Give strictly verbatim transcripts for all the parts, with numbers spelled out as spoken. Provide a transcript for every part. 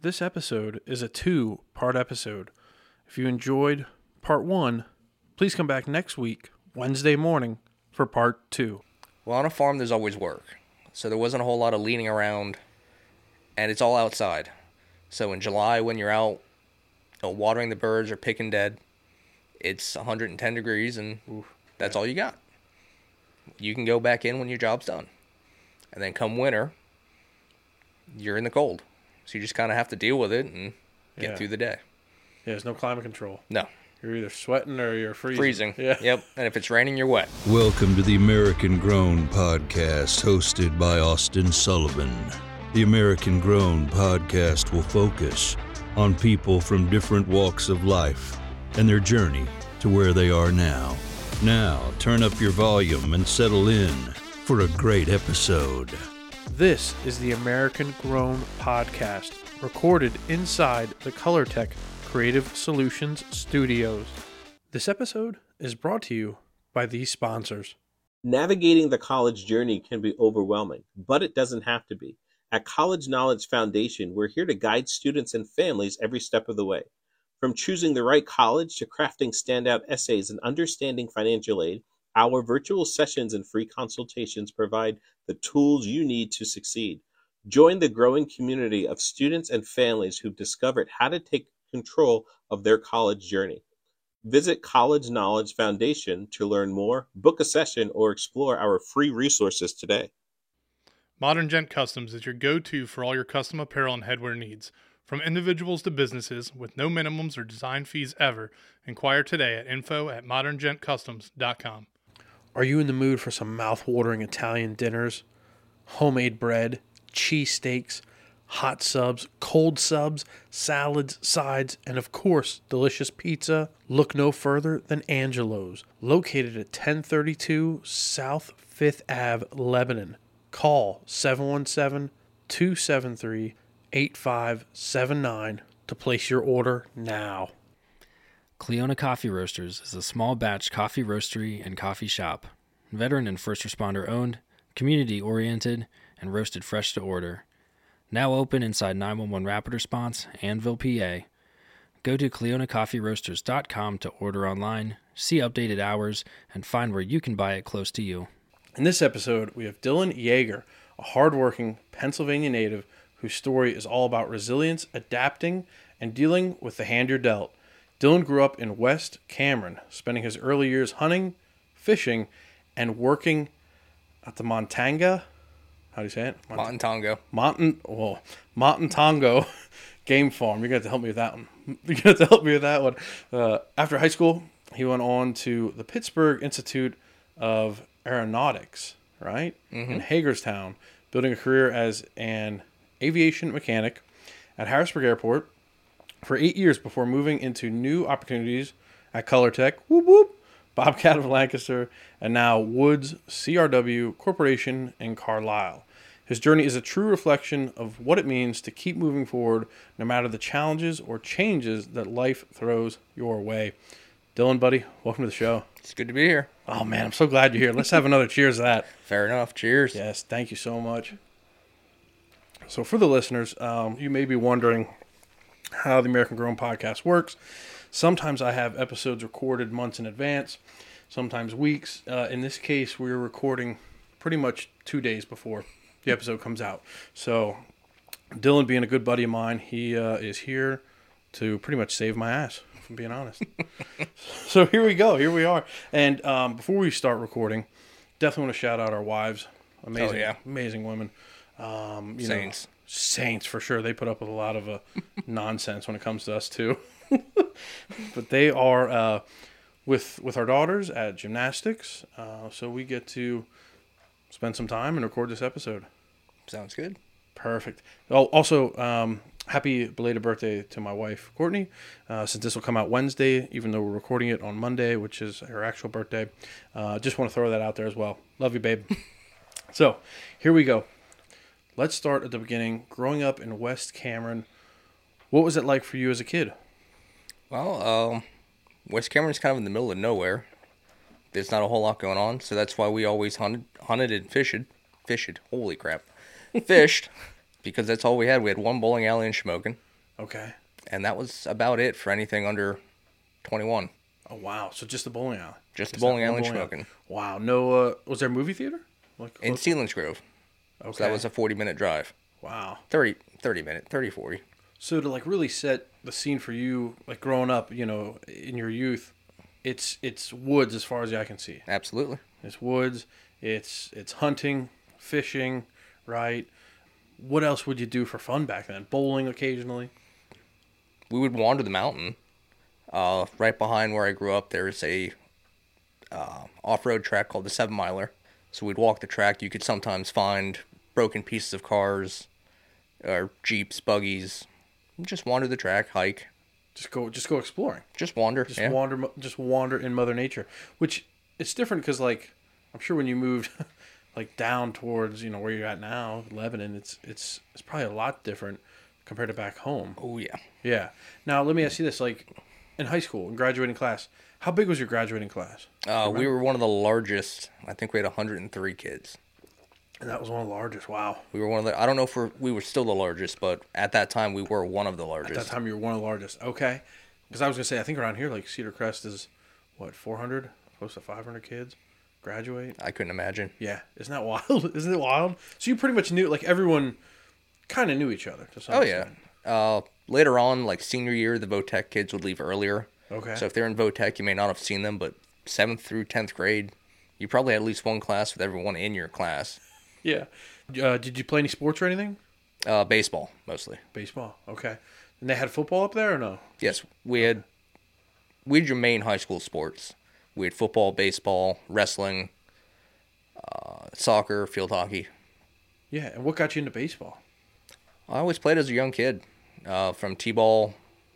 This episode is a two-part episode. If you enjoyed part one, please come back next week, Wednesday morning, for part two. Well, on a farm, there's always work. So there wasn't a whole lot of leaning around, and it's all outside. So in July, when you're out you know, watering the birds or picking dead, it's one hundred ten degrees, and oof, that's yeah. all you got. You can go back in when your job's done. And then come winter, you're in the cold. So you just kind of have to deal with it and get yeah. through the day. Yeah, there's no climate control. No. You're either sweating or you're freezing. Freezing. Yeah. Yep. And if it's raining, you're wet. Welcome to the American Grown Podcast, hosted by Austin Sullivan. The American Grown Podcast will focus on people from different walks of life and their journey to where they are now. Now, turn up your volume and settle in for a great episode. This is the American Grown Podcast, recorded inside the ColorTech Creative Solutions Studios. This episode is brought to you by these sponsors. Navigating the college journey can be overwhelming, but it doesn't have to be. At College Knowledge Foundation, we're here to guide students and families every step of the way. From choosing the right college to crafting standout essays and understanding financial aid, our virtual sessions and free consultations provide the tools you need to succeed. Join the growing community of students and families who've discovered how to take control of their college journey. Visit College Knowledge Foundation to learn more, book a session, or explore our free resources today. Modern Gent Customs is your go-to for all your custom apparel and headwear needs. From individuals to businesses, with no minimums or design fees ever, inquire today at info at modern gent customs dot com. Are you in the mood for some mouth-watering Italian dinners, homemade bread, cheesesteaks, hot subs, cold subs, salads, sides, and of course, delicious pizza? Look no further than Angelo's, located at ten thirty-two South fifth Avenue, Lebanon. Call seven one seven, two seven three, eight five seven nine to place your order now. Cleona Coffee Roasters is a small batch coffee roastery and coffee shop. Veteran and first responder owned, community oriented, and roasted fresh to order. Now open inside nine one one Rapid Response, Annville, P A. Go to cleona coffee roasters dot com to order online, see updated hours, and find where you can buy it close to you. In this episode, we have Dylan Yeager, a hardworking Pennsylvania native whose story is all about resilience, adapting, and dealing with the hand you're dealt. Dylan grew up in West Cameron, spending his early years hunting, fishing, and working at the Montanga, how do you say it? Mont- Montongo. Monton, well, Montongo Game Farm. You're going to have to help me with that one. You're going to have to help me with that one. Uh, after high school, he went on to the Pittsburgh Institute of Aeronautics, right? Mm-hmm. In Hagerstown, building a career as an aviation mechanic at Harrisburg Airport for eight years before moving into new opportunities at ColorTech, whoop whoop, Bobcat of Lancaster, and now Woods C R W Corporation in Carlisle. His journey is a true reflection of what it means to keep moving forward no matter the challenges or changes that life throws your way. Dylan, buddy, welcome to the show. It's good to be here. Oh, man, I'm so glad you're here. Let's have another cheers to that. Fair enough. Cheers. Yes, thank you so much. So for the listeners, um, you may be wondering how the American Grown Podcast works. Sometimes I have episodes recorded months in advance, sometimes weeks. Uh, in this case, we're recording pretty much two days before the episode comes out. So Dylan, being a good buddy of mine, he uh, is here to pretty much save my ass, if I'm being honest. So here we go. Here we are. And um, before we start recording, definitely want to shout out our wives. Amazing, oh, yeah. amazing women. Um, you Saints. Know, saints, for sure. They put up with a lot of uh, nonsense when it comes to us, too. But they are uh, with with our daughters at gymnastics, uh, so we get to spend some time and record this episode. Sounds good. Perfect. Oh, also, um, happy belated birthday to my wife, Courtney, uh, since this will come out Wednesday, even though we're recording it on Monday, which is her actual birthday. Uh, just want to throw that out there as well. Love you, babe. So, here we go. Let's start at the beginning. Growing up in West Cameron, what was it like for you as a kid? Well, um, West Cameron's kind of in the middle of nowhere. There's not a whole lot going on, so that's why we always hunted, hunted and fished. Fished. Holy crap. Fished, because that's all we had. We had one bowling alley in Shamokin. Okay. And that was about it for anything under twenty-one. Oh, wow. So just the bowling alley. Just the Just bowling that one alley bowling smoking. Wow. No, uh, was there a movie theater? Like In close- Selinsgrove. Okay. So that was a forty minute drive. Wow. thirty, thirty minute, thirty, forty. So to like really set the scene for you, like growing up, you know, in your youth, it's it's woods as far as the eye can see. Absolutely. It's woods. It's it's hunting, fishing, right? What else would you do for fun back then? Bowling occasionally. We would wander the mountain. Uh, right behind where I grew up, there's a uh, off-road track called the Seven Miler. So we'd walk the track. You could sometimes find broken pieces of cars, or jeeps, buggies. Just wander the track, hike. Just go just go exploring. Just wander. Just yeah. wander mo- just wander in Mother Nature, which it's different because like I'm sure when you moved like down towards, you know, where you're at now, Lebanon, it's it's it's probably a lot different compared to back home. Oh yeah. Yeah. Now let me ask you this: like in high school, in graduating class, how big was your graduating class? Uh, we were one of the largest. I think we had one hundred three kids. And that was one of the largest. Wow. We were one of the. I don't know if we're, we were still the largest, but at that time we were one of the At largest. that time, you were one of the largest. Okay. Because I was gonna say, I think around here, like Cedar Crest is what four hundred, close to five hundred kids graduate. I couldn't imagine. Yeah. Isn't that wild? Isn't it wild? So you pretty much knew, like everyone, kind of knew each other to some Oh yeah. extent. Uh, later on, like senior year, the VOTech kids would leave earlier. Okay. So if they're in VOTech, you may not have seen them, but seventh through tenth grade, you probably had at least one class with everyone in your class. Yeah. Uh, did you play any sports or anything? Uh, baseball mostly. Baseball. Okay. And they had football up there or no? Yes, we had. We had your main high school sports. We had football, baseball, wrestling, uh, soccer, field hockey. Yeah. And what got you into baseball? I always played as a young kid, uh, from T-ball,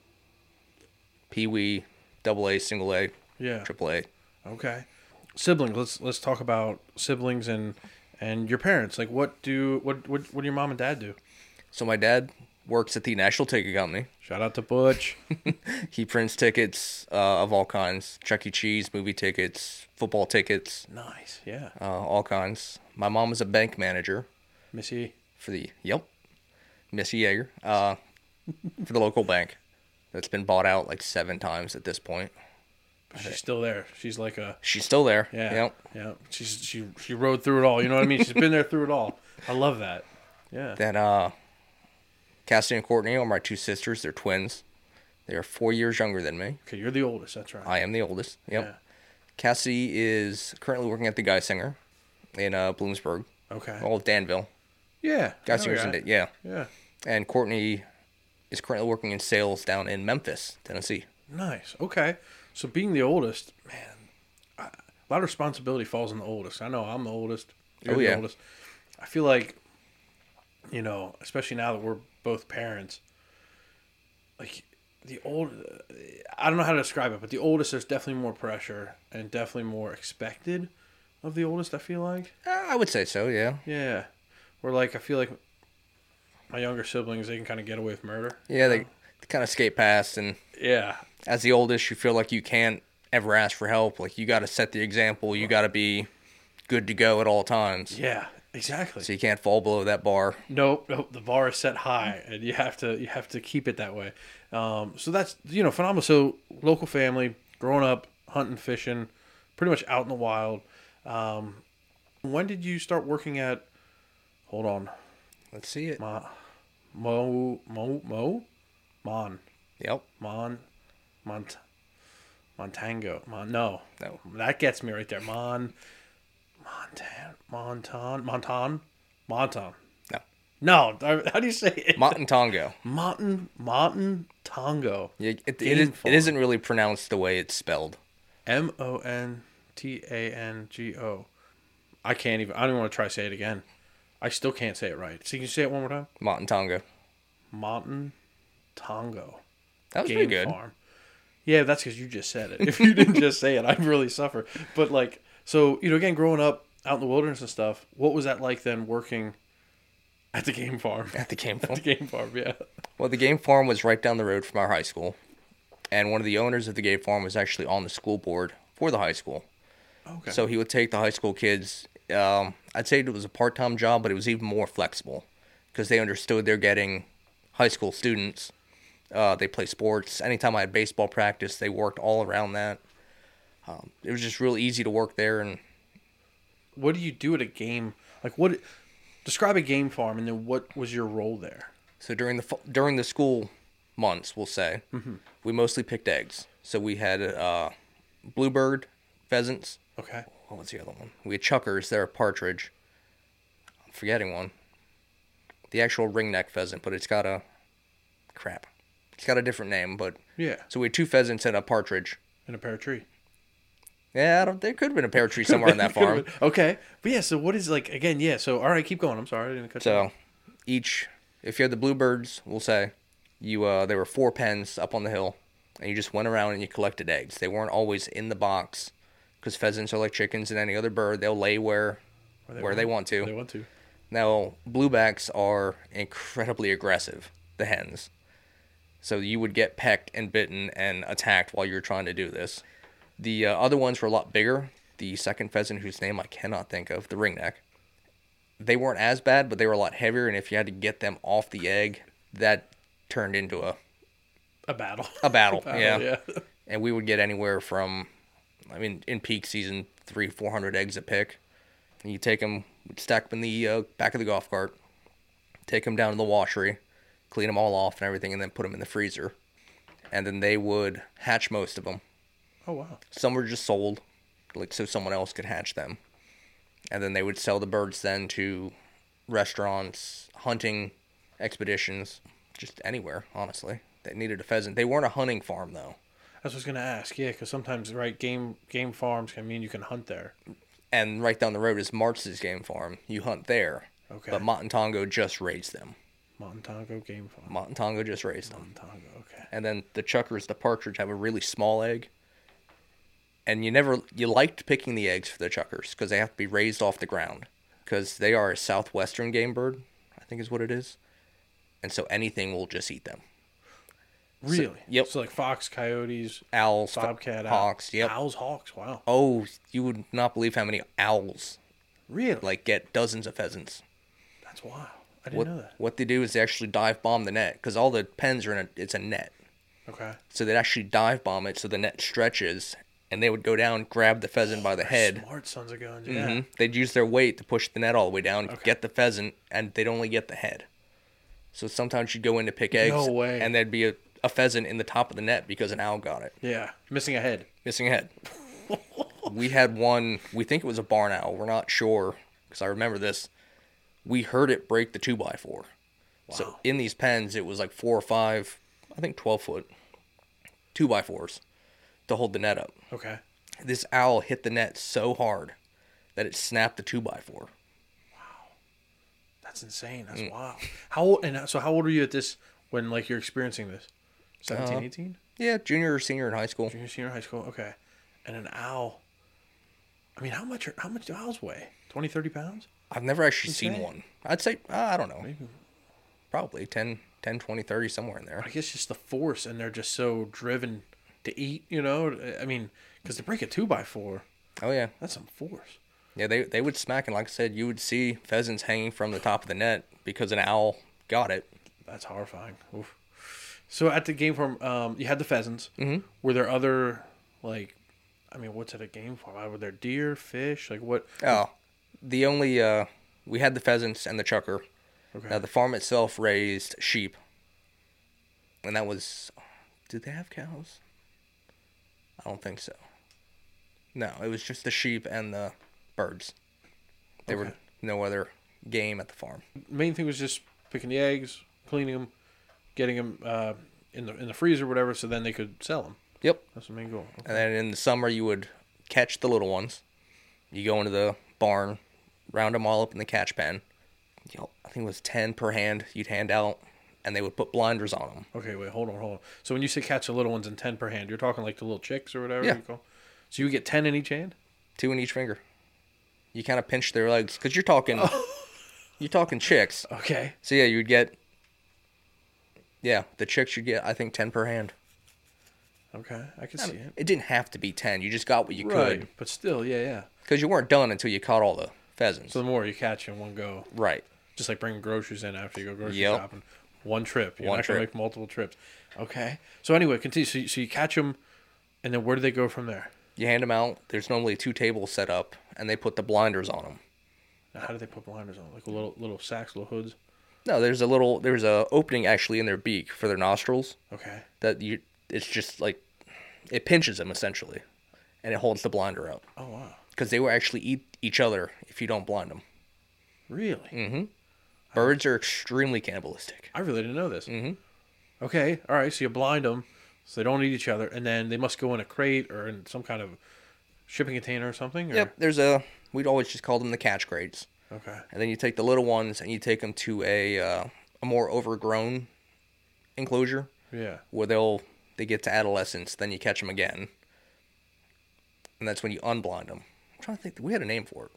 Pee-wee, Double A, Single A, Yeah. Triple A. Okay. Siblings. Let's let's talk about siblings and and your parents. Like, what do what what what do your mom and dad do? So my dad works at the National Ticket Company. Shout out to Butch. He prints tickets uh, of all kinds: Chuck E. Cheese, movie tickets, football tickets, Nice. Yeah. uh, all kinds. My mom is a bank manager Missy. for the yep, Missy Yeager, uh, for the local bank. That's been bought out like seven times at this point. She's still there. She's like a She's still there. yeah. Yep. Yeah. She's she she rode through it all. You know what I mean? She's been there through it all. I love that. Yeah. Then uh, Cassidy and Courtney are my two sisters. They're twins. They are four years younger than me. Okay, you're the oldest. That's right. I am the oldest. Yep. Yeah. Cassidy is currently working at the Geisinger in uh, Bloomsburg. Okay. Well, Danville. Yeah. I know Geisinger's in that. Da- yeah. Yeah. And Courtney is currently working in sales down in Memphis, Tennessee. Nice. Okay. So being the oldest, man, I, a lot of responsibility falls on the oldest. I know I'm the oldest. You're Oh, the yeah. oldest. I feel like, you know, especially now that we're both parents, like the old, I don't know how to describe it, but the oldest, there's definitely more pressure and definitely more expected of the oldest, I feel like. Uh, I would say so, yeah. Yeah. Where, like, I feel like my younger siblings, they can kind of get away with murder. Yeah, they, they kind of skate past, and Yeah. as the oldest, you feel like you can't ever ask for help. Like, you got to set the example. You got to be good to go at all times. Yeah, exactly. So you can't fall below that bar. Nope, nope. The bar is set high, and you have to you have to keep it that way. Um, so that's you know phenomenal. So local family, growing up, hunting, fishing, pretty much out in the wild. Um, when did you start working at? Hold on, Let's see it. Ma, Mo Mo Mo, Mon Yep. Mon, Mont, Montango. Mon no, No. that gets me right there. Mon, Montan, Monton, Monton, Monton. No. No, how do you say it? Montango. Monton, Monton, Tongo. Yeah, it, it, Game is, farm. it isn't really pronounced the way it's spelled. M O N T A N G O. I can't even, I don't even want to try to say it again. I still can't say it right. So can you say it one more time? Montango. Monton, Tongo. That was Game pretty good. farm. Yeah, that's because you just said it. If you didn't just say it, I'd really suffer. But like, so, you know, again, growing up out in the wilderness and stuff, what was that like then working at the game farm? At the game At farm. the game farm, yeah. Well, the game farm was right down the road from our high school. And one of the owners of the game farm was actually on the school board for the high school. Okay. So he would take the high school kids. Um, I'd say it was a part-time job, but it was even more flexible because they understood they're getting high school students Uh, they play sports. Anytime I had baseball practice, they worked all around that. Um, it was just real easy to work there. And What do you do at a game? Like, what? Describe a game farm, and then what was your role there? so during the fu- during the school months, we'll say, mm-hmm. we mostly picked eggs. So we had uh, bluebird, pheasants. Okay. What was the other one? We had chuckers. They're a partridge. I'm forgetting one. The actual ringneck pheasant, but it's got a crap. It's got a different name, but Yeah. so we had two pheasants and a partridge. In a pear tree. Yeah, I don't, there could have been a pear tree somewhere on that farm. Okay. But yeah, so what is, like, again, yeah, so, all right, keep going. I'm sorry, I didn't cut you So off. each, if you had the bluebirds, we'll say, you uh, there were four pens up on the hill, and you just went around and you collected eggs. They weren't always in the box, because pheasants are like chickens and any other bird. They'll lay where Where they, where want, they want to. They want to. Now, bluebacks are incredibly aggressive, the hens. So you would get pecked and bitten and attacked while you're trying to do this. The uh, other ones were a lot bigger. The second pheasant, whose name I cannot think of, the ringneck, they weren't as bad, but they were a lot heavier, and if you had to get them off the egg, that turned into a A battle. a battle. A battle, yeah. yeah. And we would get anywhere from, I mean, in peak season, three, four hundred eggs a pick. And you take them, stack them in the uh, back of the golf cart, take them down to the washery, clean them all off and everything, and then put them in the freezer. And then they would hatch most of them. Oh, wow. Some were just sold, like so someone else could hatch them. And then they would sell the birds then to restaurants, hunting expeditions, just anywhere, honestly. They needed a pheasant. They weren't a hunting farm, though. That's what I was going to ask, yeah, because sometimes, right, game game farms can mean you can hunt there. And right down the road is Martz's game farm. You hunt there. Okay. But Montongo just raised them. Montongo game farm. Montongo just raised them. Montongo, okay. And then the chuckers, the partridge, have a really small egg. And you never, you liked picking the eggs for the chuckers because they have to be raised off the ground. Because they are a southwestern game bird, I think is what it is. And so anything will just eat them. Really? So, yep. So like fox, coyotes, Owls, bobcat, hawks, owl. yep. Owls, hawks, wow. Oh, you would not believe how many owls, Really? like, get dozens of pheasants. That's wild. I didn't What, know that. what they do is they actually dive bomb the net because all the pens are in a, it's a net. Okay. So they'd actually dive bomb it so the net stretches, and they would go down, grab the pheasant by the head. Smart sons of guns, yeah. hmm They'd use their weight to push the net all the way down, Okay. get the pheasant, and they'd only get the head. So sometimes you'd go in to pick eggs, No way. and there'd be a, a pheasant in the top of the net because an owl got it. Yeah. Missing a head. Missing a head. We had one, we think it was a barn owl. We're not sure, because I remember this. We heard it break the two by four. So Wow. in these pens, it was like four or five, I think twelve foot, two by fours to hold the net up. Okay. This owl hit the net so hard that it snapped the two by four. That's insane. That's Mm. wild. How old, and so how old are you at this when like you're experiencing this? seventeen, Uh, eighteen? Yeah, junior or senior in high school. Junior, senior high school. Okay. And an owl. I mean, how much are, how much do owls weigh? twenty, thirty pounds? I've never actually seen Insane. one. I'd say, uh, I don't know, Maybe. probably ten, ten, twenty, thirty, somewhere in there. I guess just the force, and they're just so driven to eat, you know? I mean, because to break a two by four, Oh, yeah. that's some force. Yeah, they, they would smack, and like I said, you would see pheasants hanging from the top of the net because an owl got it. That's horrifying. Oof. So at the game farm, um, you had the pheasants. Mm-hmm. Were there other, like, I mean, what's at a game farm? Were there deer, fish? Like what? Oh, the only, uh, we had the pheasants and the chucker. Okay. Now, the farm itself raised sheep. And that was, did they have cows? I don't think so. No, it was just the sheep and the birds. There Okay. were no other game at the farm. Main thing was just picking the eggs, cleaning them, getting them uh, in the in the freezer, or whatever, so then they could sell them. Yep. That's the main goal. Okay. And then in the summer, you would catch the little ones. You go into the barn, round them all up in the catch pen. You know, I think it was ten per hand you'd hand out, and they would put blinders on them. Okay, wait, hold on, hold on. So when you say catch the little ones in ten per hand, you're talking like the little chicks or whatever Yeah. you call. So you get ten in each hand. Two in each finger. You kind of pinch their legs, because you're talking, you're talking chicks. Okay. So yeah, you'd get, yeah, the chicks you'd get, I think, ten per hand. Okay, I can I see mean, it. it didn't have to be ten. You just got what you Right, could, but still, yeah, yeah. because you weren't done until you caught all the pheasants. So the more you catch in one go, Right. just like bringing groceries in after you go grocery Yep. shopping. One trip. You're One not going to trip. make multiple trips. Okay. So anyway, continue. So you, so you catch them, and then where do they go from there? You hand them out. There's normally two tables set up, and they put the blinders on them. Now, how do they put blinders on? Like little little sacks, little hoods? No, there's a little, there's a opening actually in their beak for their nostrils Okay. that you, it's just like, it pinches them essentially, and it holds the blinder up. Oh, wow. Because they will actually eat each other if you don't blind them. Really? Mm-hmm. Birds are extremely cannibalistic. I really didn't know this. Mm-hmm. Okay. All right. So you blind them so they don't eat each other, and then they must go in a crate or in some kind of shipping container or something? Or? Yep, there's a, we'd always just call them the catch crates. Okay. And then you take the little ones and you take them to a uh, a more overgrown enclosure Yeah. where they'll they get to adolescence. Then you catch them again, and that's when you unblind them. I'm trying to think. We had a name for it.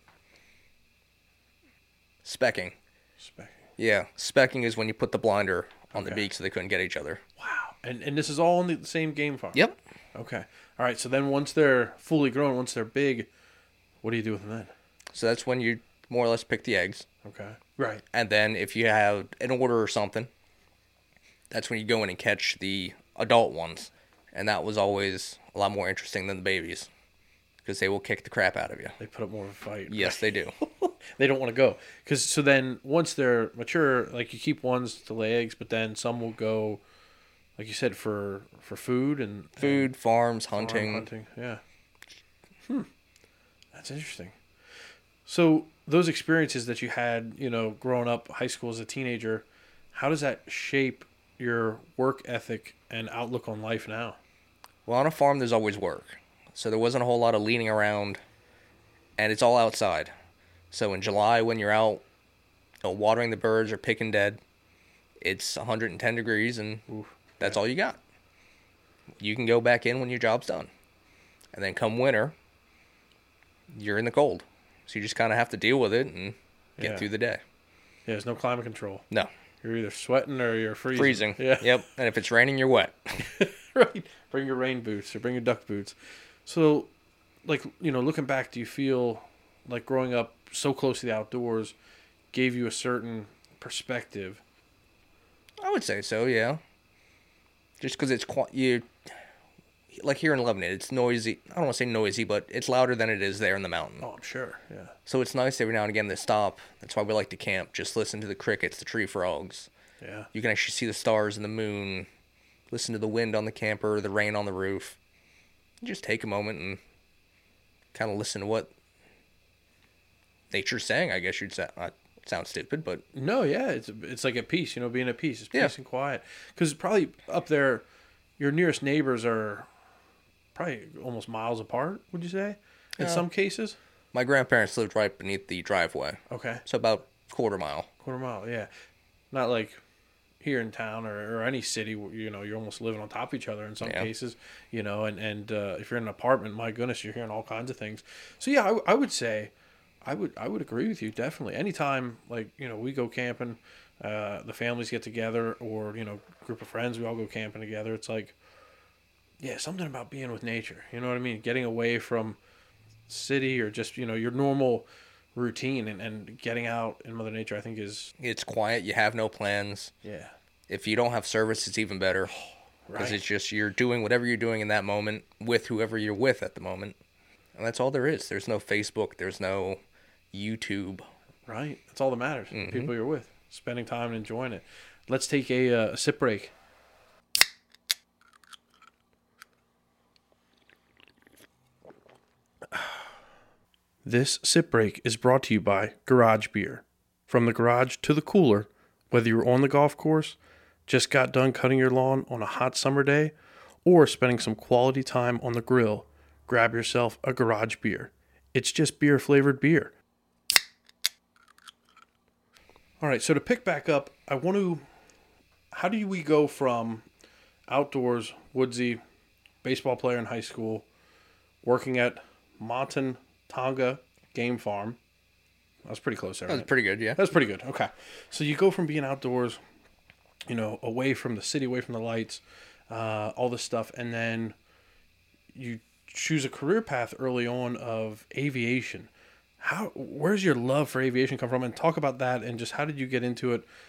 Specking. Specking. Yeah, specking is when you put the blinder on the Okay. beak so they couldn't get each other. Wow. And and this is all in the same game farm? Yep. Okay. All right. So then once they're fully grown, once they're big, what do you do with them then? So that's when you more or less pick the eggs. Okay. Right. And then if you have an order or something, that's when you go in and catch the adult ones. And that was always a lot more interesting than the babies because they will kick the crap out of you. They put up more of a fight. Yes, they do. They don't want to go. Cause, so then once they're mature, like you keep ones to lay eggs, but then some will go, like you said, for, for food and... Food, farms, and farm hunting. hunting. Yeah. Hmm. That's interesting. So those experiences that you had, you know, growing up, high school as a teenager, how does that shape your work ethic and outlook on life now? Well, on a farm, there's always work. So there wasn't a whole lot of leaning around, and it's all outside. So in July, when you're out you know, watering the birds or picking dead, it's one hundred ten degrees, and Oof, that's all you got. You can go back in when your job's done. And then come winter, you're in the cold. So you just kind of have to deal with it and get Yeah. through the day. Yeah, there's no climate control. No. You're either sweating or you're freezing. Freezing. Yeah. Yep. And if it's raining, you're wet. Right. Bring your rain boots or bring your duck boots. So, like, you know, looking back, do you feel like growing up so close to the outdoors gave you a certain perspective? I would say so, yeah. Just because it's quite, you, like here in Lebanon, it's noisy. I don't want to say noisy, but it's louder than it is there in the mountain. Oh, I'm sure. Yeah. So it's nice every now and again to stop. That's why we like to camp. Just listen to the crickets, the tree frogs. Yeah. You can actually see the stars and the moon. Listen to the wind on the camper, the rain on the roof. You just take a moment and kind of listen to what nature's saying, I guess you'd say. Uh, sounds stupid, but... No, yeah. It's it's like at peace, you know, being at peace. It's peace Yeah. and quiet. Because probably up there, your nearest neighbors are probably almost miles apart, would you say? In Yeah. some cases? My grandparents lived right beneath the driveway. Okay. So about quarter mile. Quarter mile, yeah. Not like here in town or, or any city where, you know, you're almost living on top of each other in some Yeah. cases, you know, and, and uh, if you're in an apartment, my goodness, you're hearing all kinds of things. So, yeah, I, w- I would say, I would I would agree with you, definitely. Anytime, like, you know, we go camping, uh, the families get together or, you know, group of friends, we all go camping together. It's like, yeah, something about being with nature. You know what I mean? Getting away from city or just, you know, your normal routine and, and getting out in Mother Nature, I think is, It's quiet. You have no plans. yeah. If you don't have service, it's even better. Because Right. it's just you're doing whatever you're doing in that moment with whoever you're with at the moment. And that's all there is. There's no Facebook. There's no YouTube. Right. That's all that matters. Mhm. People you're with, spending time and enjoying it. Let's take a, uh, a sip break. This sip break is brought to you by Garage Beer. From the garage to the cooler, whether you're on the golf course, just got done cutting your lawn on a hot summer day, or spending some quality time on the grill, grab yourself a Garage Beer. It's just beer flavored beer. All right, so to pick back up, I want to. How do we go from outdoors, woodsy, baseball player in high school, working at Monton Tonga Game Farm? That was pretty close there. That was Right? pretty good, yeah. That's pretty good. Okay, so you go from being outdoors, you know, away from the city, away from the lights, uh, all this stuff, and then you choose a career path early on of aviation. How? Where's your love for aviation come from? And talk about that, and just how did you get into it?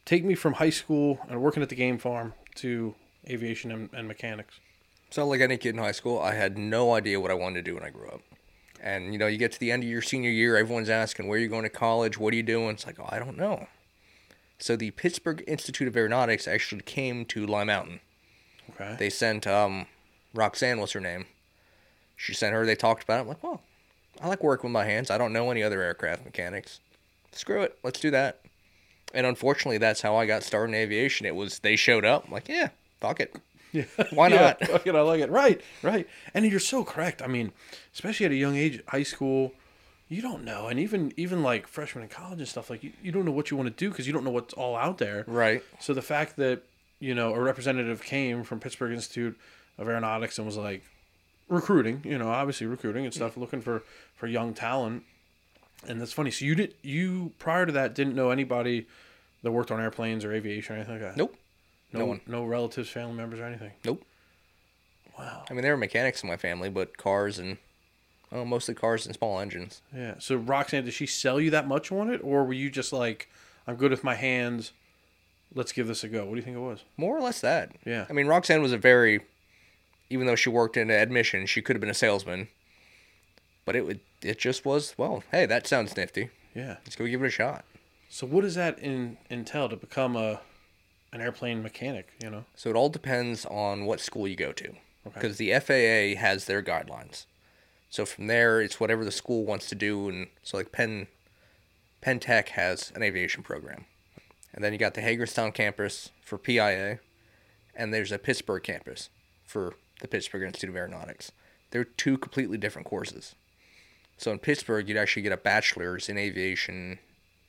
take me from high school and working at the game farm to aviation and, and mechanics. So like any kid in high school, I had no idea what I wanted to do when I grew up. And, you know, you get to the end of your senior year, everyone's asking, where are you going to college? What are you doing? It's like, oh, I don't know. So the Pittsburgh Institute of Aeronautics actually came to Lime Mountain. Okay. They sent, um, Roxanne was her name. She sent her, they talked about it. I'm like, well, I like working with my hands. I don't know any other aircraft mechanics. Screw it. Let's do that. And unfortunately, that's how I got started in aviation. It was, they showed up. I'm like, yeah, fuck it. Yeah. Why not? Yeah, fuck it, I like it. Right, right. And you're so correct. I mean, especially at a young age, high school, you don't know. And even even like freshman in college and stuff, like you, you don't know what you want to do because you don't know what's all out there. Right. So the fact that, you know, a representative came from Pittsburgh Institute of Aeronautics and was like recruiting, you know, obviously recruiting and stuff, looking for, for young talent. And that's funny. So you did you prior to that didn't know anybody that worked on airplanes or aviation or anything like that? Nope. No, No one. No relatives, family members, or anything? Nope. Wow. I mean, there were mechanics in my family, but cars and, oh, mostly cars and small engines. Yeah. So Roxanne, did she sell you that much on it? Or were you just like, I'm good with my hands, let's give this a go? What do you think it was? More or less that. Yeah. I mean, Roxanne was a very, even though she worked in admission, she could have been a salesman. But it would, it just was, well, hey, that sounds nifty. Yeah. Let's go give it a shot. So what does that in, entail to become a an airplane mechanic, you know? So it all depends on what school you go to. Okay. Because the F A A has their guidelines. So from there, it's whatever the school wants to do. And so like Penn, Penn Tech has an aviation program. And then you got the Hagerstown campus for P I A. And there's a Pittsburgh campus for the Pittsburgh Institute of Aeronautics. They're two completely different courses. So in Pittsburgh, you'd actually get a bachelor's in aviation,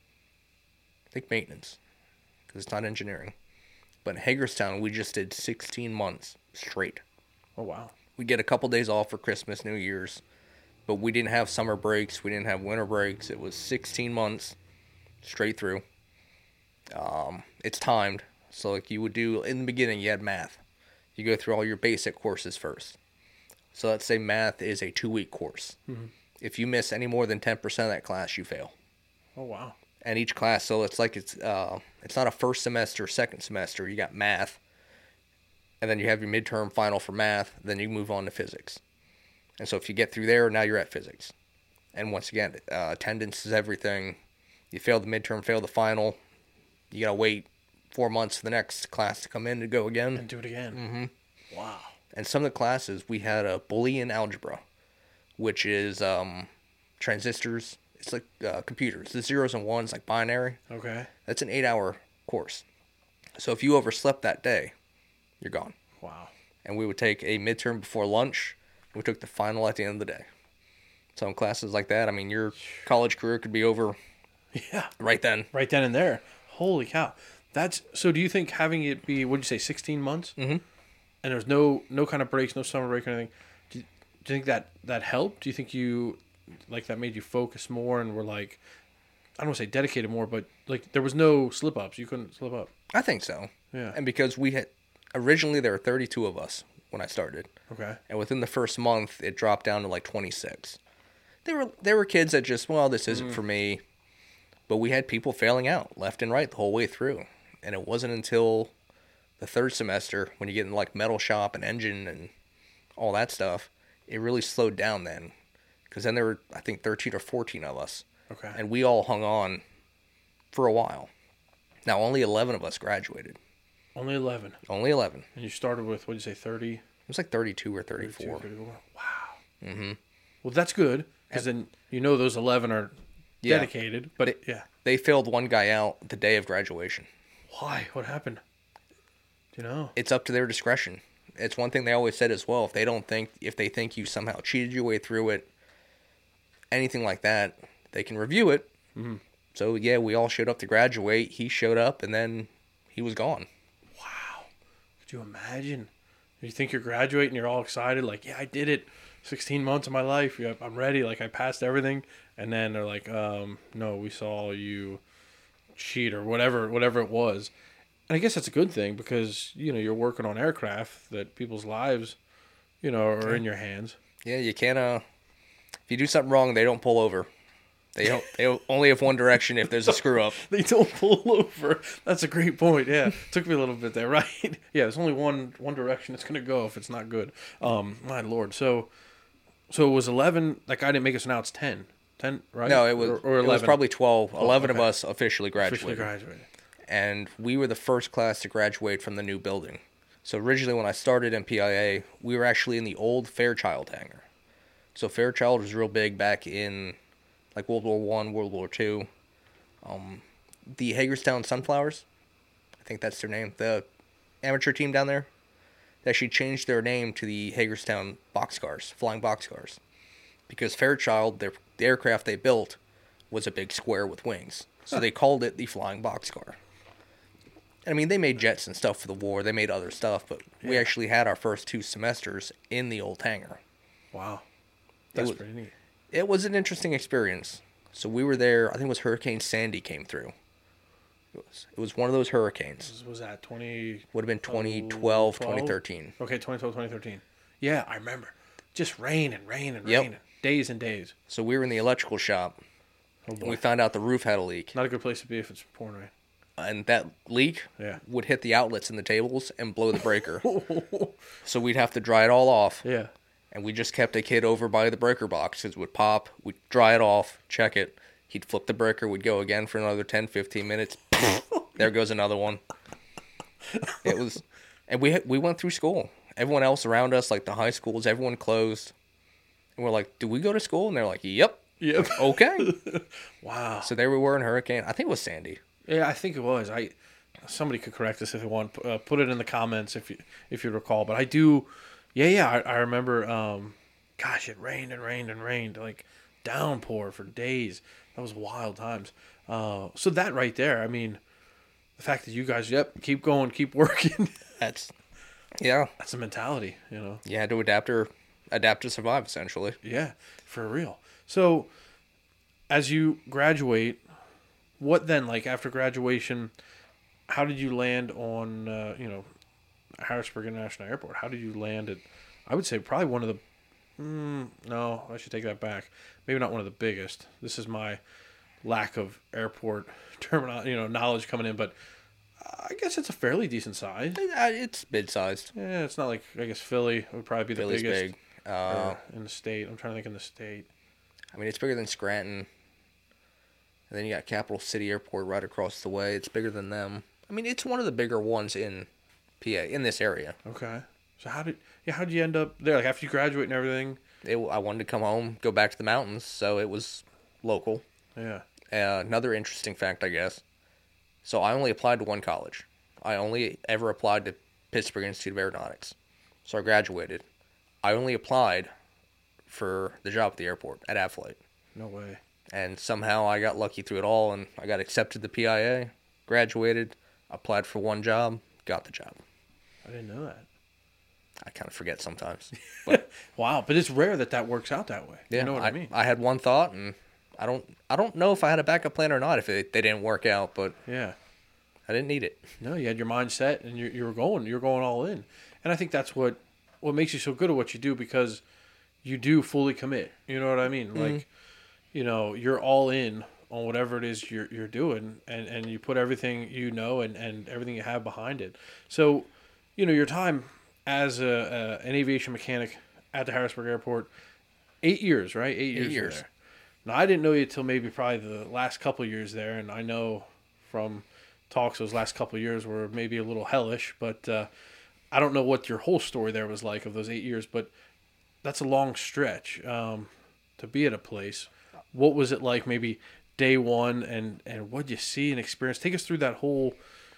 I think maintenance, because it's not engineering. But in Hagerstown, we just did sixteen months straight. Oh, wow. We get a couple days off for Christmas, New Year's, but we didn't have summer breaks. We didn't have winter breaks. It was sixteen months straight through. Um, it's timed. So like you would do, in the beginning, you had math. You go through all your basic courses first. So let's say math is a two-week course. Mm-hmm. If you miss any more than ten percent of that class, you fail. Oh, wow. And each class, so it's like it's uh, it's not a first semester, second semester. You got math, and then you have your midterm final for math. Then you move on to physics. And so if you get through there, now you're at physics. And once again, uh, attendance is everything. You fail the midterm, fail the final. You gotta wait four months for the next class to come in to go again. And do it again. Mm-hmm. Wow. And some of the classes, we had a Boolean algebra, which is um, transistors. It's like uh, computers. The zeros and ones, like binary. Okay. That's an eight-hour course. So if you overslept that day, you're gone. Wow. And we would take a midterm before lunch. We took the final at the end of the day. So in classes like that, I mean, your college career could be over Yeah. right then. Right then and there. Holy cow. That's so do you think having it be, what did you say, sixteen months? Mm-hmm. And there's no no kind of breaks, no summer break or anything. Do, do you think that that helped? Do you think you, like, that made you focus more and were like, I don't want to say dedicated more, but like there was no slip ups. You couldn't slip up. I think so. Yeah. And because we had, originally there were thirty-two of us when I started. Okay. And within the first month, it dropped down to like twenty-six. There were there were kids that just, well, this isn't mm. for me. But we had people failing out left and right the whole way through. And it wasn't until the third semester, when you get in like metal shop and engine and all that stuff, it really slowed down then. Because then there were, I think, thirteen or fourteen of us. Okay. And we all hung on for a while. Now, only eleven of us graduated. Only eleven. Only eleven. And you started with, what did you say, thirty? It was like thirty-two or thirty-four. thirty-two, thirty-four. Wow. Mm-hmm. Well, that's good, because then you know those eleven are yeah. dedicated. But, they, yeah. They failed one guy out the day of graduation. Why? What happened? Do you know? It's up to their discretion. It's one thing they always said as well. If they don't think, if they think you somehow cheated your way through it, anything like that, they can review it. Mm-hmm. So, yeah, we all showed up to graduate. He showed up, and then he was gone. Wow. Could you imagine? You think you're graduating, you're all excited, like, yeah, I did it. sixteen months of my life. I'm ready. Like, I passed everything. And then they're like, um, no, we saw you cheat or whatever, whatever it was. And I guess that's a good thing because, you know, you're working on aircraft that people's lives, you know, are in your hands. Yeah, you can't, uh, if you do something wrong, they don't pull over. They don't, they only have one direction if there's a screw up. They don't pull over. That's a great point. Yeah, took me a little bit there, right? Yeah, there's only one one direction it's gonna go if it's not good. Um, my lord. So, so it was eleven. That guy didn't make us. Now it's ten. Ten, right? No, it was or, or it was probably twelve. Oh, eleven okay. of us officially graduated. Officially graduated. And we were the first class to graduate from the new building. So originally when I started in P I A, we were actually in the old Fairchild hangar. So Fairchild was real big back in like World War One, World War Two. Um, the Hagerstown Sunflowers, I think that's their name, the amateur team down there, they actually changed their name to the Hagerstown Boxcars, Flying Boxcars. Because Fairchild, their, the aircraft they built, was a big square with wings. So they called it the Flying Boxcar. I mean, they made jets and stuff for the war. They made other stuff, but yeah. we actually had our first two semesters in the old hangar. Wow. That's it was, pretty neat. It was an interesting experience. So we were there, I think it was Hurricane Sandy came through. It was, it was one of those hurricanes. Was, was that twenty? Would have been twenty twelve, twenty thirteen. Okay, twenty twelve, twenty thirteen. Yeah, I remember. Just rain and rain and yep. rain. Days and days. So we were in the electrical shop. Oh boy. And we found out the roof had a leak. Not a good place to be if it's pouring rain. And that leak yeah. would hit the outlets in the tables and blow the breaker. So we'd have to dry it all off. Yeah. And we just kept a kid over by the breaker box. It would pop, we'd dry it off, check it. He'd flip the breaker, we'd go again for another ten, fifteen minutes. There goes another one. It was, and we we went through school. Everyone else around us, like the high schools, everyone closed. And we're like, do we go to school? And they're like, yep. Yep. Okay. Wow. So there we were in Hurricane. I think it was Sandy. Yeah, I think it was. I somebody could correct us if they want. Uh, put it in the comments if you if you recall. But I do. Yeah, yeah. I, I remember. Um, gosh, it rained and rained and rained like downpour for days. That was wild times. Uh, so that right there. I mean, the fact that you guys, yep, keep going, keep working. That's yeah. That's a mentality, you know. You had to adapt or adapt to survive, essentially. Yeah, for real. So, as you graduate. What then, like, after graduation, how did you land on, uh, you know, Harrisburg International Airport? How did you land at, I would say, probably one of the, mm, no, I should take that back. Maybe not one of the biggest. This is my lack of airport terminal, you know, knowledge coming in, but I guess it's a fairly decent size. It's mid-sized. Yeah, it's not like, I guess Philly would probably be the Philly's biggest big. Uh, in the state. I'm trying to think in the state. I mean, it's bigger than Scranton. And then you got Capital City Airport right across the way. It's bigger than them. I mean, it's one of the bigger ones in P A, in this area. Okay. So how did yeah how did you end up there? Like after you graduate and everything? It, I wanted to come home, go back to the mountains, so it was local. Yeah. Uh, another interesting fact, I guess. So I only applied to one college. I only ever applied to Pittsburgh Institute of Aeronautics. So I graduated. I only applied for the job at the airport at Avflight. No way. And somehow I got lucky through it all, and I got accepted to P I A, graduated, applied for one job, got the job. I didn't know that. I kind of forget sometimes. But wow, but it's rare that that works out that way. Yeah, You know what I, I mean? I had one thought, and I don't I don't know if I had a backup plan or not if it, they didn't work out, but Yeah. I didn't need it. No, you had your mind set, and you you were going. You were going all in. And I think that's what what makes you so good at what you do, because you do fully commit. You know what I mean? Mm-hmm. Like, you know, you're all in on whatever it is you're you're doing, and, and you put everything you know and, and everything you have behind it. So, you know, your time as a, a an aviation mechanic at the Harrisburg Airport, eight years, right? Eight years. Eight years. There. Now, I didn't know you till maybe probably the last couple of years there, and I know from talks those last couple of years were maybe a little hellish, but uh, I don't know what your whole story there was like of those eight years, but that's a long stretch um, to be at a place. What was it like maybe day one, and, and what did you see and experience? Take us through that whole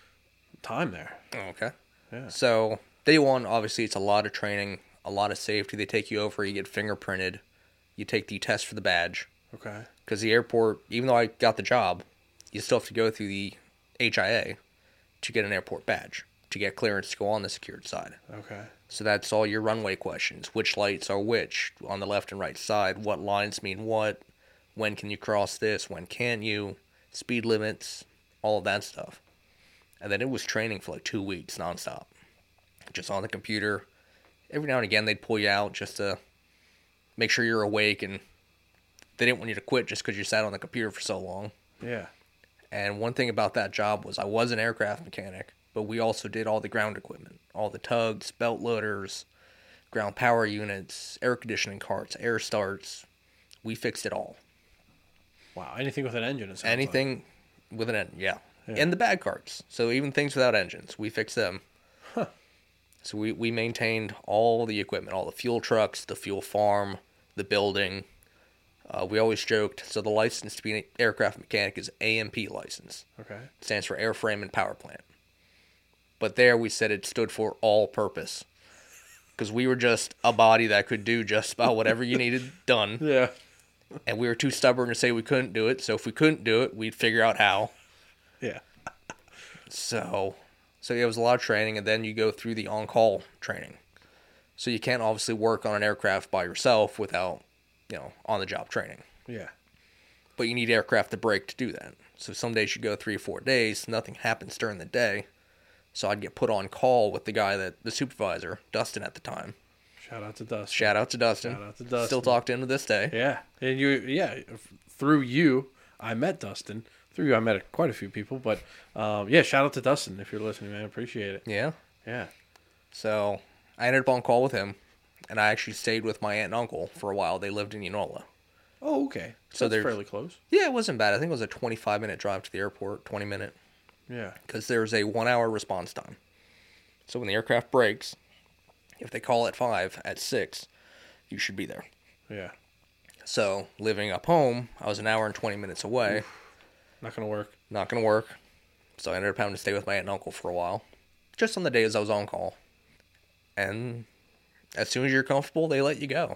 time there. Okay. Yeah. So day one, obviously, it's a lot of training, a lot of safety. They take you over, you get fingerprinted, you take the test for the badge. Okay. Because the airport, even though I got the job, you still have to go through the H I A to get an airport badge, to get clearance to go on the secured side. Okay. So that's all your runway questions. Which lights are which on the left and right side? What lines mean what? When can you cross this? When can't you? Speed limits, all of that stuff. And then it was training for like two weeks nonstop. Just on the computer. Every now and again they'd pull you out just to make sure you're awake and they didn't want you to quit just because you sat on the computer for so long. Yeah. And one thing about that job was I was an aircraft mechanic, but we also did all the ground equipment, all the tugs, belt loaders, ground power units, air conditioning carts, air starts. We fixed it all. Wow. Anything with an engine. It sounds Anything with an engine, yeah. Yeah. And the bad carts. So even things without engines, we fixed them. Huh. So we, we maintained all the equipment, all the fuel trucks, the fuel farm, the building. Uh, we always joked, so the license to be an aircraft mechanic is A M P license. like. Okay. It stands for Airframe and Power Plant. But there we said it stood for all purpose. Because we were just a body that could do just about whatever you needed done. Yeah. And we were too stubborn to say we couldn't do it. So if we couldn't do it, we'd figure out how. Yeah. So, so yeah, it was a lot of training. And then you go through the on-call training. So you can't obviously work on an aircraft by yourself without, you know, on-the-job training. Yeah. But you need aircraft to break to do that. So some days you go three or four days, nothing happens during the day. So I'd get put on call with the guy that, the supervisor, Dustin at the time. Shout out to Dustin. Shout out to Dustin. Shout out to Dustin. Still talk to him to this day. Yeah. And you, yeah, f- through you, I met Dustin. Through you, I met quite a few people. But, um, yeah, shout out to Dustin if you're listening, man. I appreciate it. Yeah. Yeah. So I ended up on call with him, and I actually stayed with my aunt and uncle for a while. They lived in Enola. Oh, okay. So So that's there's- fairly close. Yeah, it wasn't bad. I think it was a twenty-five minute drive to the airport, twenty minute, Yeah. because there's a one hour response time. So when the aircraft breaks, if they call at five, at six, you should be there. Yeah. So living up home, I was an hour and twenty minutes away. Not going to work. Not going to work. So I ended up having to stay with my aunt and uncle for a while. Just on the days I was on call. And as soon as you're comfortable, they let you go.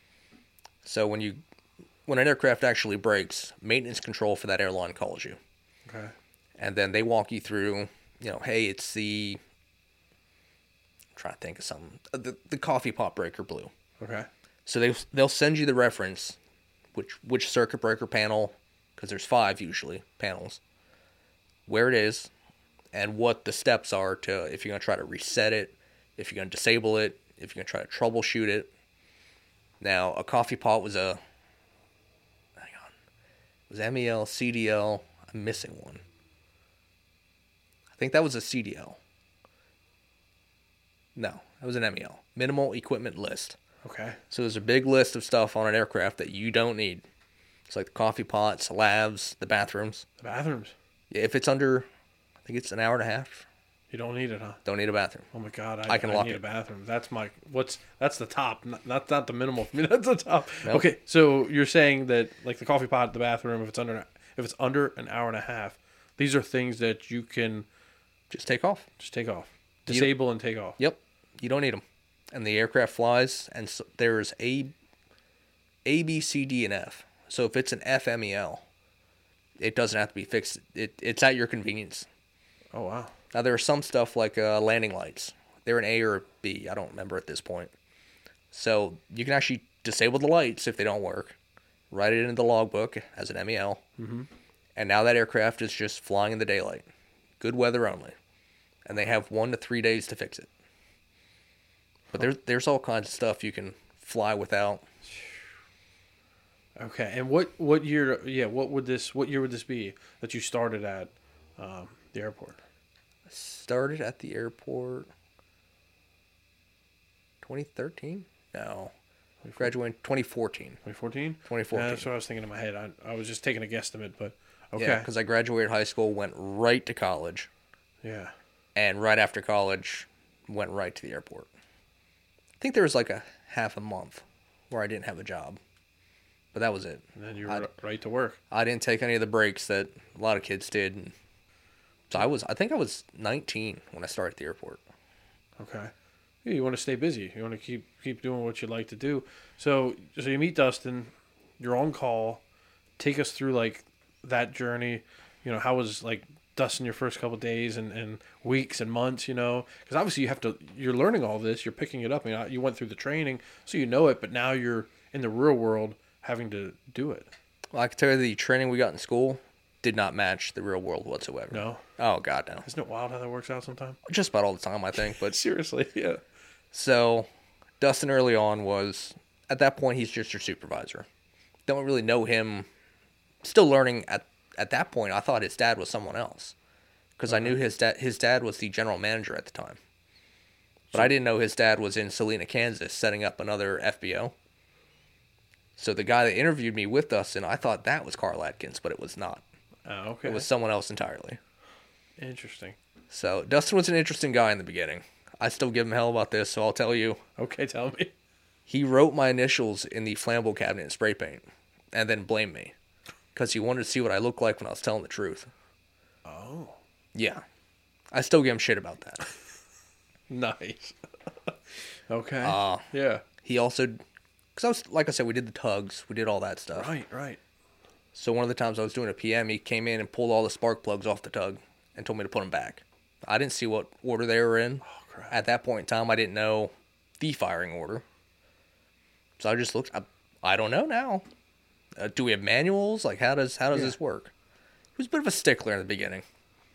So when you when an aircraft actually breaks, maintenance control for that airline calls you. Okay. And then they walk you through, you know, hey, it's the... I'm trying to think of something. Uh, The, the coffee pot breaker blew. Okay. So they, they'll send you the reference, which, which circuit breaker panel, because there's five usually, panels, where it is, and what the steps are to, if you're going to try to reset it, if you're going to disable it, if you're going to try to troubleshoot it. Now, a coffee pot was a, hang on, it was M E L, C D L, I'm missing one. I think that was a C D L. No, that was an M E L, Minimal Equipment List. Okay. So there's a big list of stuff on an aircraft that you don't need. It's like the coffee pots, lavs, the bathrooms. The bathrooms. Yeah, if it's under, I think it's an hour and a half, You don't need it, huh? don't need a bathroom. Oh my God, I, I can I lock need it. a bathroom. That's my what's that's the top, not not, not the minimal for me. That's the top. Nope. Okay, so you're saying that like the coffee pot, the bathroom, if it's under if it's under an hour and a half, these are things that you can Just take off. just take off, You- disable and take off. Yep, you don't need them. And the aircraft flies, and so there's A, A, B, C, D, and F. So if it's an F M E L, it doesn't have to be fixed. It It's at your convenience. Oh wow. Now, there are some stuff like uh, landing lights. They're an A or a B. I don't remember at this point. So you can actually disable the lights if they don't work. Write it into the logbook as an M E L. Mm-hmm. And now that aircraft is just flying in the daylight. Good weather only. And they have one to three days to fix it. But there's, there's all kinds of stuff you can fly without. Okay, and what what year? Yeah, what would this? What year would this be that you started at um, the airport? Started at the airport twenty thirteen? No. Graduated twenty fourteen. twenty fourteen. twenty fourteen. Yeah, that's what I was thinking in my head. I, I was just taking a guesstimate, but okay. Yeah, because I graduated high school, went right to college, Yeah. and right after college, went right to the airport. I think there was like a half a month where I didn't have a job, but that was it. And then you I- were right to work. I didn't take any of the breaks that a lot of kids did, and so I was. I think I was nineteen when I started at the airport. Okay. Yeah, you want to stay busy. You want to keep keep doing what you like to do. So so you meet Dustin, you're on call. Take us through like that journey. You know, how was like Dustin your first couple of days and, and weeks and months, you know? Because obviously you have to, you're learning all this, you're picking it up. I mean, you went through the training, so you know it, but now you're in the real world having to do it. Well, I can tell you the training we got in school did not match the real world whatsoever. No? Oh God, no. Isn't it wild how that works out sometimes? Just about all the time, I think. But Seriously, yeah. so, Dustin early on was, at that point, he's just your supervisor. don't really know him. Still learning at, at that point. I thought his dad was someone else. Because Okay. I knew his dad his dad was the general manager at the time. But I didn't know his dad was in Salina, Kansas, setting up another F B O. So the guy that interviewed me with Dustin, I thought that was Carl Atkins, but it was not. Oh, okay. It was someone else entirely. Interesting. So Dustin was an interesting guy in the beginning. I still give him hell about this, so I'll tell you. Okay, tell me. He wrote my initials in the flammable cabinet in spray paint and then blamed me because he wanted to see what I looked like when I was telling the truth. Oh. Yeah. I still give him shit about that. Nice. Okay. Uh, yeah. he also, because I was, like I said, we did the tugs. We did all that stuff. Right, right. So one of the times I was doing a P M, he came in and pulled all the spark plugs off the tug and told me to put them back. I didn't see what order they were in. Oh, crap. At that point in time, I didn't know the firing order. So I just looked. I, I don't know now. Uh, do we have manuals? Like, how does how does Yeah. this work? He was a bit of a stickler in the beginning.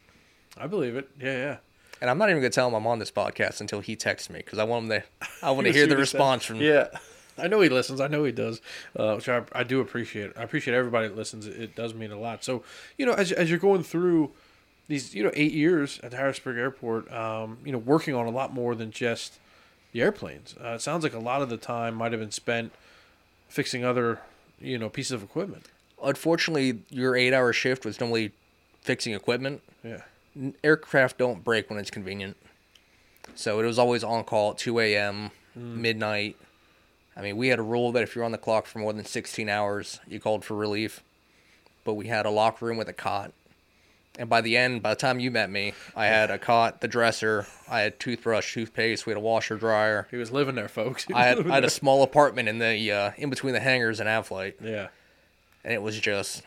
I believe it. Yeah, yeah. And I'm not even going to tell him I'm on this podcast until he texts me because I want him to. I want to See hear what the he response says. from. Yeah. I know he listens. I know he does, uh, which I, I do appreciate. I appreciate everybody that listens. It, it does mean a lot. So, you know, as as you're going through these, you know, eight years at the Harrisburg Airport, um, you know, working on a lot more than just the airplanes. Uh, it sounds like a lot of the time might have been spent fixing other, you know, pieces of equipment. Unfortunately, your eight-hour shift was normally fixing equipment. Yeah. Aircraft don't break when it's convenient. So it was always on call at two a.m., Mm. midnight. I mean, we had a rule that if you're on the clock for more than sixteen hours, you called for relief. But we had a locker room with a cot. And by the end, by the time you met me, I had a cot, the dresser, I had toothbrush, toothpaste, we had a washer, dryer. He was living there, folks. He was I had living I had a there. small apartment in the uh, in between the hangars and Avflight. Yeah. And it was just...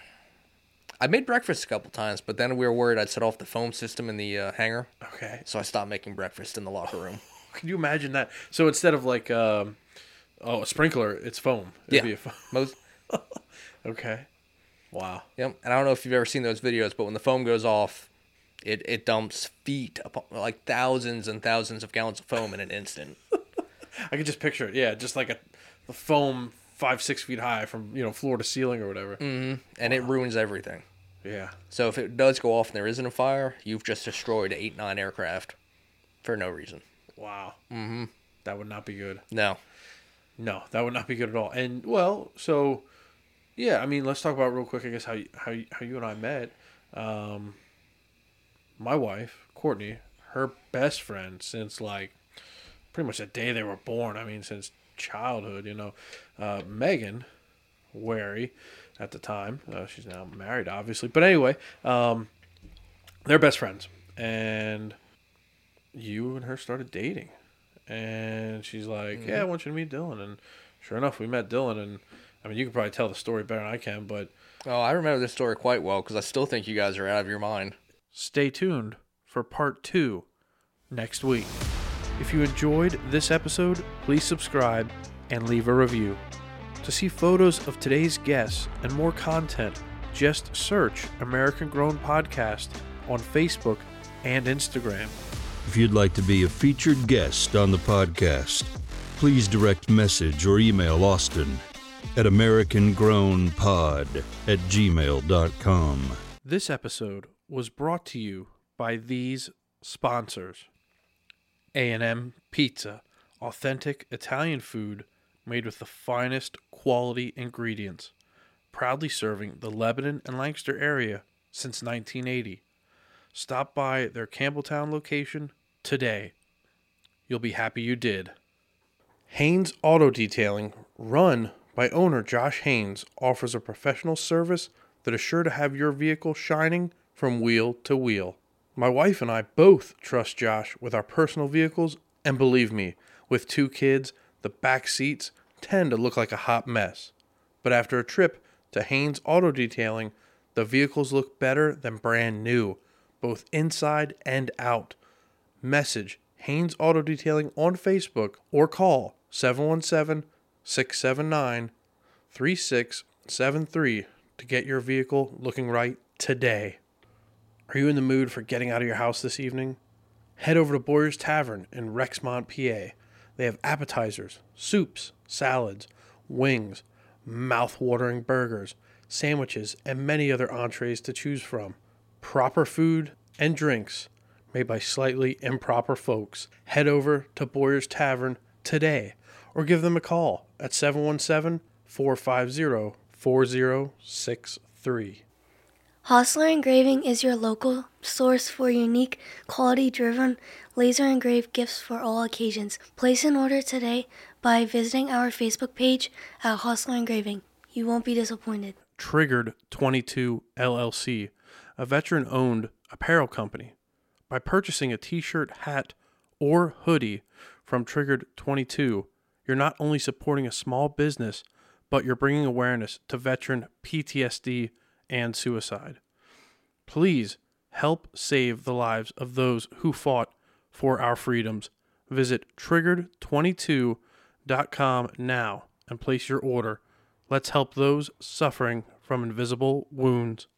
I made breakfast a couple times, but then we were worried I'd set off the foam system in the uh, hangar. Okay. So I stopped making breakfast in the locker room. Can you imagine that? So instead of like, um, oh, a sprinkler, it's foam. It'd Yeah. Be a foam. Most... Okay. Wow. Yep. And I don't know if you've ever seen those videos, but when the foam goes off, it, it dumps feet, upon, like thousands and thousands of gallons of foam in an instant. I could just picture it. Yeah, just like a, a foam five, six feet high from, you know, floor to ceiling or whatever. Mm-hmm. And it ruins everything. Yeah. So if it does go off and there isn't a fire, you've just destroyed eight, nine aircraft for no reason. Wow. Mm-hmm. That would not be good. No. No, that would not be good at all. And, well, so, yeah, I mean, let's talk about real quick, I guess, how you, how you, how you and I met. Um, my wife, Courtney, her best friend since, like, pretty much the day they were born. I mean, since childhood, you know. Uh, Megan Wary at the time. Uh, she's now married, obviously. But anyway, um, they're best friends. And you and her started dating. And she's like, Mm-hmm. yeah, I want you to meet Dylan. And sure enough, we met Dylan. And, I mean, you could probably tell the story better than I can, but Oh, I remember this story quite well because I still think you guys are out of your mind. stay tuned for part two next week. If you enjoyed this episode, please subscribe and leave a review. To see photos of today's guests and more content, just search American Grown Podcast on Facebook and Instagram. If you'd like to be a featured guest on the podcast, please direct message or email Austin at americangrownpod at gmail dot com. This episode was brought to you by these sponsors. A and M Pizza, authentic Italian food made with the finest quality ingredients, proudly serving the Lebanon and Lancaster area since nineteen eighty. Stop by their Campbelltown location today. You'll be happy you did. Haynes Auto Detailing, run by owner Josh Haynes, offers a professional service that is sure to have your vehicle shining from wheel to wheel. My wife and I both trust Josh with our personal vehicles, and believe me, with two kids, the back seats tend to look like a hot mess. But after a trip to Haynes Auto Detailing, the vehicles look better than brand new, both inside and out. Message Haynes Auto Detailing on Facebook or call seven one seven, six seven nine, three six seven three to get your vehicle looking right today. Are you in the mood for getting out of your house this evening? Head over to Boyer's Tavern in Rexmont, P A. They have appetizers, soups, salads, wings, mouth-watering burgers, sandwiches, and many other entrees to choose from. Proper food and drinks made by slightly improper folks. Head over to Boyer's Tavern today or give them a call at seven one seven, four five zero, four zero six three. Hostler Engraving is your local source for unique, quality-driven, laser-engraved gifts for all occasions. Place an order today by visiting our Facebook page at Hostler Engraving. You won't be disappointed. Triggered twenty-two L L C, a veteran-owned apparel company. By purchasing a t-shirt, hat, or hoodie from Triggered twenty-two, you're not only supporting a small business, but you're bringing awareness to veteran P T S D and suicide. Please help save the lives of those who fought for our freedoms. Visit triggered twenty-two dot com now and place your order. Let's help those suffering from invisible wounds